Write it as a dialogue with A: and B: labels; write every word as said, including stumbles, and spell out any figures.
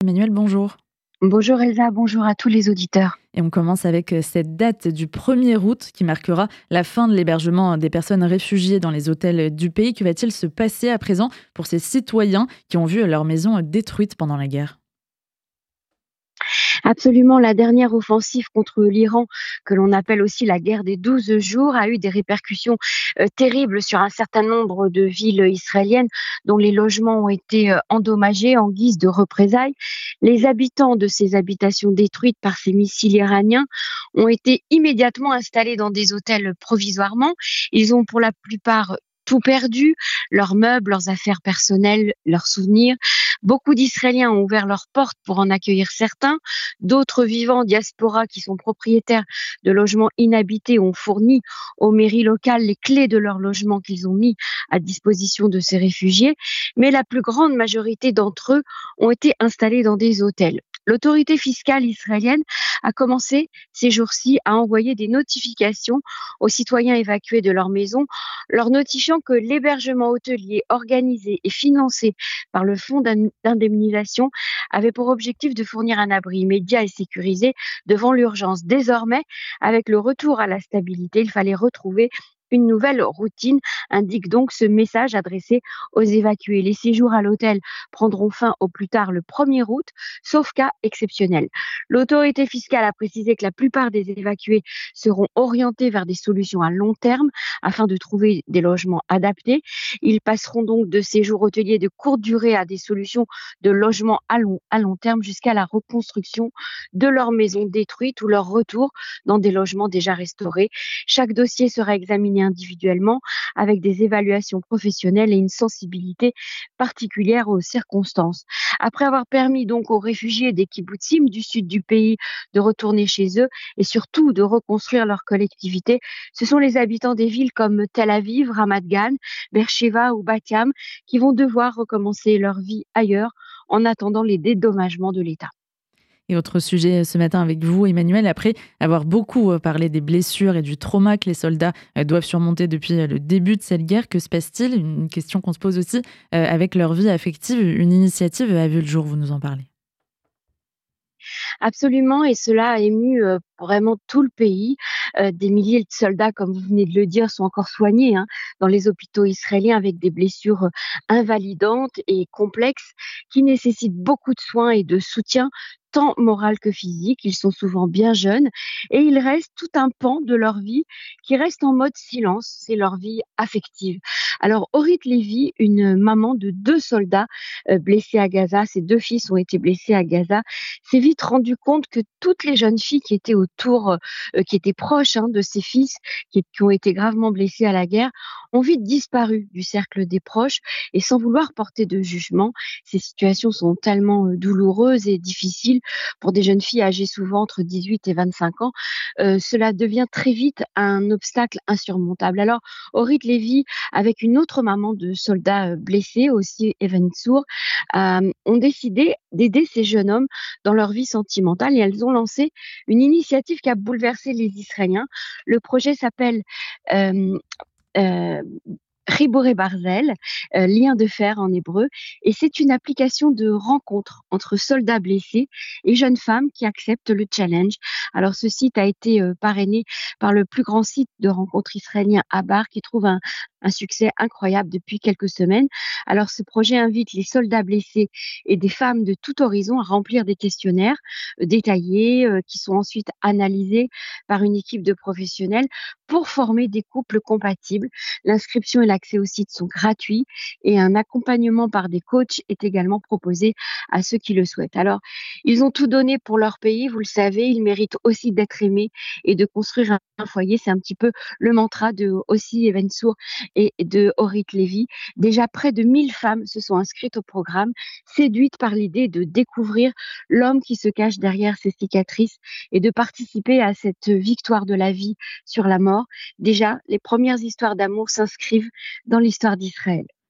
A: Emmanuel, bonjour.
B: Bonjour Elsa, bonjour à tous les auditeurs.
A: Et on commence avec euh, cette date du premier août qui marquera la fin de l'hébergement des personnes réfugiées dans les hôtels du pays. Que va-t-il se passer à présent pour ces citoyens qui ont vu leur maison détruite pendant la guerre?
B: Absolument, la dernière offensive contre l'Iran, que l'on appelle aussi la guerre des douze jours, a eu des répercussions euh, terribles sur un certain nombre de villes israéliennes dont les logements ont été euh, endommagés en guise de représailles. Les habitants de ces habitations détruites par ces missiles iraniens ont été immédiatement installés dans des hôtels provisoirement. Ils ont pour la plupart tout perdu, leurs meubles, leurs affaires personnelles, leurs souvenirs. Beaucoup d'Israéliens ont ouvert leurs portes pour en accueillir certains. D'autres vivants en diaspora qui sont propriétaires de logements inhabités ont fourni aux mairies locales les clés de leurs logements qu'ils ont mis à disposition de ces réfugiés. Mais la plus grande majorité d'entre eux ont été installés dans des hôtels. L'autorité fiscale israélienne a commencé ces jours-ci à envoyer des notifications aux citoyens évacués de leur maison, leur notifiant que l'hébergement hôtelier organisé et financé par le fonds d'indemnisation avait pour objectif de fournir un abri immédiat et sécurisé devant l'urgence. Désormais, avec le retour à la stabilité, il fallait retrouver une nouvelle routine, indique donc ce message adressé aux évacués. Les séjours à l'hôtel prendront fin au plus tard le premier août, sauf cas exceptionnel. L'autorité fiscale a précisé que la plupart des évacués seront orientés vers des solutions à long terme afin de trouver des logements adaptés. Ils passeront donc de séjours hôteliers de courte durée à des solutions de logement à long, à long terme jusqu'à la reconstruction de leur maison détruite ou leur retour dans des logements déjà restaurés. Chaque dossier sera examiné individuellement avec des évaluations professionnelles et une sensibilité particulière aux circonstances. Après avoir permis donc aux réfugiés des kibbutzim du sud du pays de retourner chez eux et surtout de reconstruire leur collectivité, ce sont les habitants des villes comme Tel Aviv, Ramat Gan, Beersheva ou Bat Yam qui vont devoir recommencer leur vie ailleurs en attendant les dédommagements de l'État.
A: Et autre sujet ce matin avec vous, Emmanuel, après avoir beaucoup parlé des blessures et du trauma que les soldats doivent surmonter depuis le début de cette guerre, que se passe-t-il? Une question qu'on se pose aussi euh, avec leur vie affective. Une initiative a vu le jour, vous nous en parlez.
B: Absolument, et cela a ému euh, vraiment tout le pays. Euh, des milliers de soldats, comme vous venez de le dire, sont encore soignés hein, dans les hôpitaux israéliens avec des blessures euh, invalidantes et complexes qui nécessitent beaucoup de soins et de soutien tant moral que physique. Ils sont souvent bien jeunes et il reste tout un pan de leur vie qui reste en mode silence, c'est leur vie affective. Alors Orit Levy, une maman de deux soldats euh, blessés à Gaza, ses deux fils ont été blessés à Gaza, s'est vite rendu compte que toutes les jeunes filles qui étaient autour, euh, qui étaient proches hein, de ses fils, qui, qui ont été gravement blessés à la guerre, ont vite disparu du cercle des proches. Et sans vouloir porter de jugement, ces situations sont tellement euh, douloureuses et difficiles pour des jeunes filles âgées souvent entre dix-huit et vingt-cinq ans. Euh, cela devient très vite un obstacle insurmontable. Alors, Orit Levy, avec une autre maman de soldats euh, blessés, aussi Even Sour, euh, ont décidé d'aider ces jeunes hommes dans leur vie sentimentale et elles ont lancé une initiative qui a bouleversé les Israéliens. Le projet s'appelle euh, euh, Riboré Barzel, euh, lien de fer en hébreu, et c'est une application de rencontre entre soldats blessés et jeunes femmes qui acceptent le challenge. Alors ce site a été euh, parrainé par le plus grand site de rencontres israélien Abar qui trouve un, un succès incroyable depuis quelques semaines. Alors ce projet invite les soldats blessés et des femmes de tout horizon à remplir des questionnaires euh, détaillés euh, qui sont ensuite analysés par une équipe de professionnels pour former des couples compatibles. L'inscription et l'accès au site sont gratuits et un accompagnement par des coachs est également proposé à ceux qui le souhaitent. Alors, ils ont tout donné pour leur pays, vous le savez, ils méritent aussi d'être aimés et de construire un, un foyer. C'est un petit peu le mantra de aussi Even Sour et de Orit Levy. Déjà, près de mille femmes se sont inscrites au programme, séduites par l'idée de découvrir l'homme qui se cache derrière ces cicatrices et de participer à cette victoire de la vie sur la mort. Déjà, les premières histoires d'amour s'inscrivent dans l'histoire d'Israël.